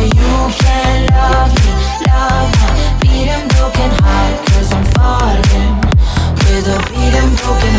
you can't love me, love my beating broken heart. 'Cause I'm falling with a beating broken